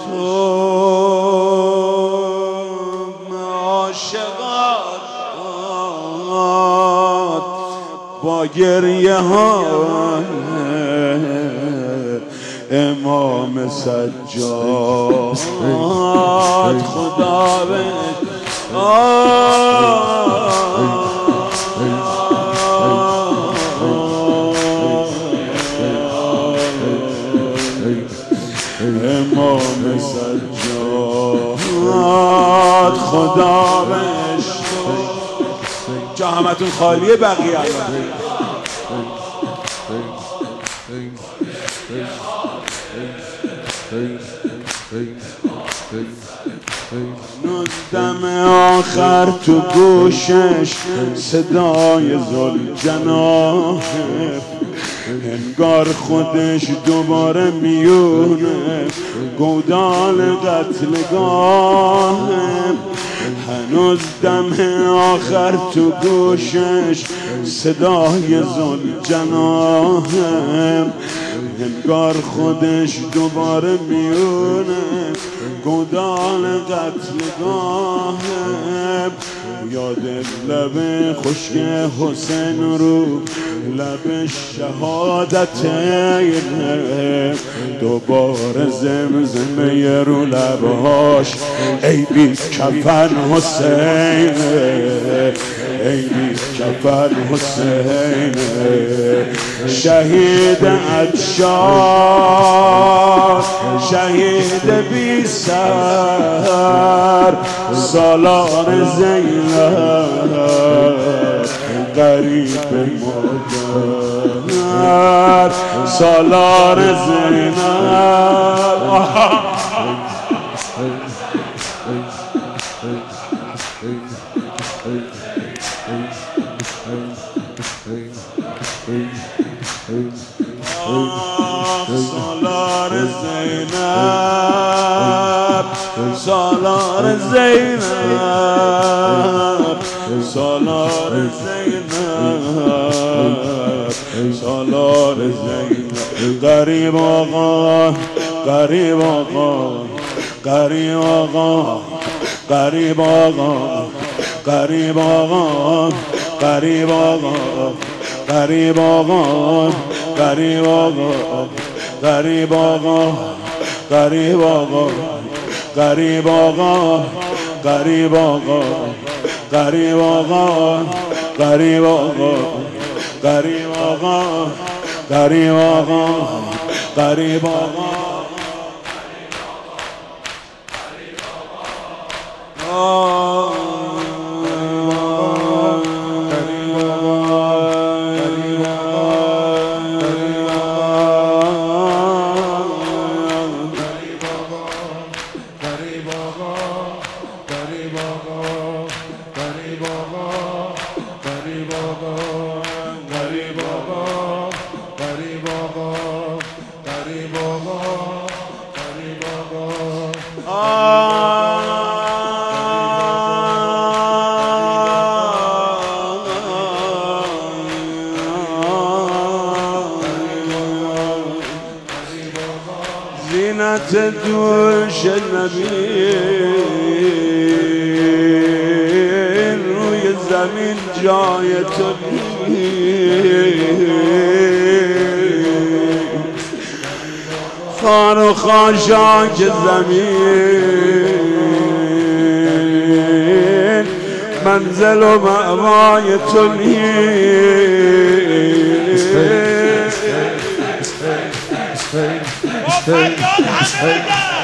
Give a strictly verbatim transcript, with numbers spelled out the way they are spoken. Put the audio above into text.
تو عاشقات با گریه ها امام سجاد خدا به امام سجاد خدا بهش جا همتون خالیه بقیه دم آخر تو گوشش صدای زلجناه انگار خودش دوباره میونه گودال قتلگاه هنوز دم آخر تو گوشش صدای زلجناه انگار خودش دوباره میونه گودال قتلگاه یاد لب خشک حسین رو لب شهادت دوباره زمزمه رو لبهاش ای بی کفن حسین ای بی کفن حسین شهید عطشان شهید بی سر سالار زینب غریب مادر سالار زینب سالار زینب سالار زینب سالار زینب سالار زینب غریب آقا غریب آقا غریب آقا غریب آقا غریب آقا غریب آقا غریب آقا غریب آقا غریب آقا غریب آقا غریب آقا غریب آقا غریب آقا غریب آقا غریب آقا غریب آقا غریب آقا زینت دوش نبی روی زمین جای تو خار و خاشاک زمین منزل و مأوای تو فریاد همه بگن